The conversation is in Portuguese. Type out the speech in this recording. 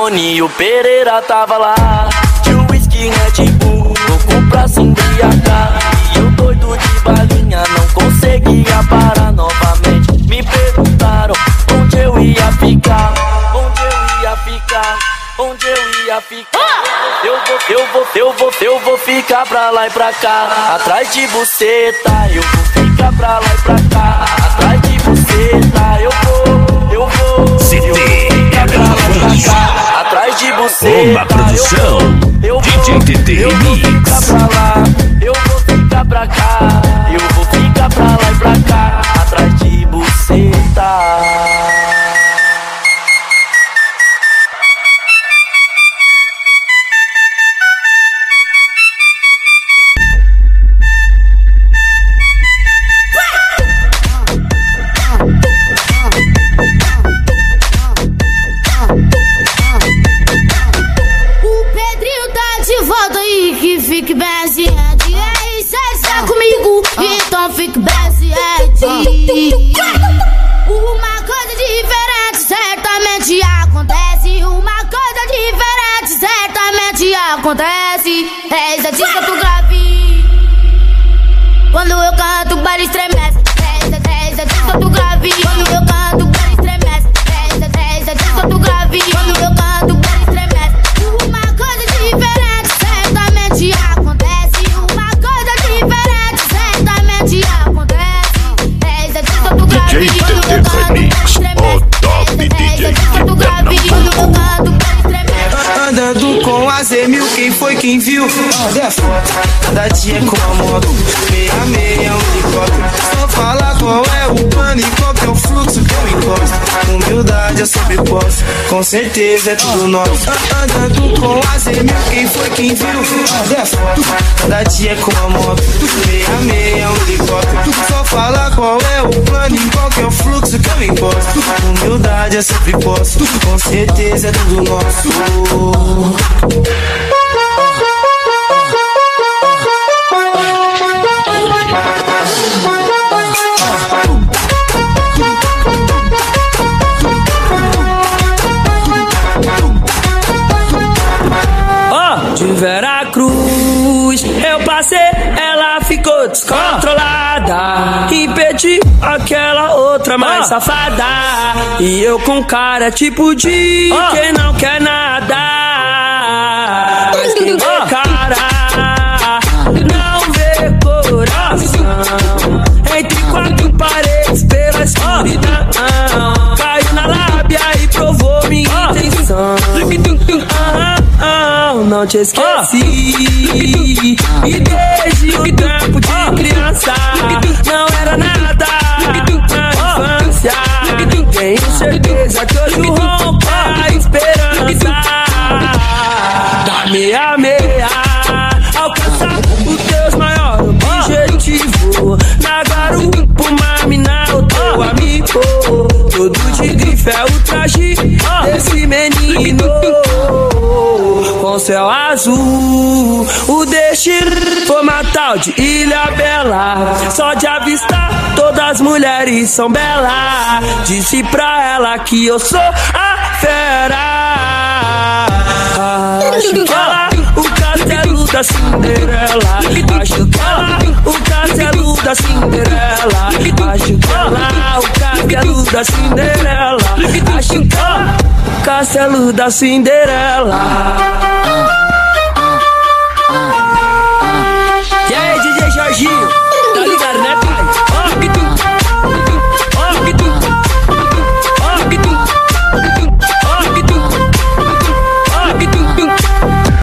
Toninho Pereira tava lá. De whisky Red Bull, louco pra se embriagar. E eu doido de balinha, não conseguia parar novamente. Me perguntaram onde eu ia ficar, onde eu ia ficar, onde eu ia ficar. Eu vou ficar pra lá e pra cá. Atrás de buceta, eu vou ficar pra lá e pra cá. Atrás de buceta, eu vou ficar pra lá e pra cá. Atrás de buceta, uma produção DJ TT eu vou ficar pra lá, eu vou ficar pra cá. Eu vou ficar pra lá e pra cá. Atrás de buceta. Fique bem ciente, aí cê está comigo, então fique bem ciente. Uma coisa diferente certamente acontece. Uma coisa diferente certamente acontece. É essa dica tu grave. Quando eu canto, o bar estremece. É essa dica tu grave. Quando eu canto, o bar estremece. É essa dica tu grave. Quando eu canto, o bar estremece. Uma coisa diferente certamente acontece. Uma coisa diferente certamente acontece. É essa dica tu grave. DJ TT Remix, o top DJ que tá na andando com a Z1000, quem foi quem viu? Olha a foto, cada dia com a moto. 66 é um helicóptero. Só fala qual é o plano e qual que é o fluxo que eu encosto. Humildade eu sempre posso, com certeza é tudo nosso. Andando com a Z1000, quem foi quem viu? Olha a foto, cada dia com a moto. 66 é um helicóptero. Só fala qual é o plano e qual que é o fluxo que eu encosto. Humildade eu sempre posso, com certeza é tudo nosso. De Veracruz eu passei, ela ficou descontrolada. Impedi aquela outra mais safada. E eu com cara tipo de quem não quer nada. Mas quem vê cara não vê coração. Entre quatro paredes pela escuridão. Caiu na lábia e provou minha intenção. Não te esqueci. E desde o tempo de criança não era nada na infância. Tenho certeza que hoje rompe a esperança. Da meia-meia alcançar os teus maiores objetivos. Na garupa, uma mina, o teu amigo. Todo de grife é o traje desse menino. Com céu azul, o destino foi uma tal de Ilha Bela. Só de avistar, todas as mulheres são belas. Disse pra ela que eu sou a fera. Acho que ela, o castelo da Cinderela. Acho que ela, o castelo da Cinderela. Acho que ela, o castelo da Cinderela. Acho que ela, o castelo da Cinderela.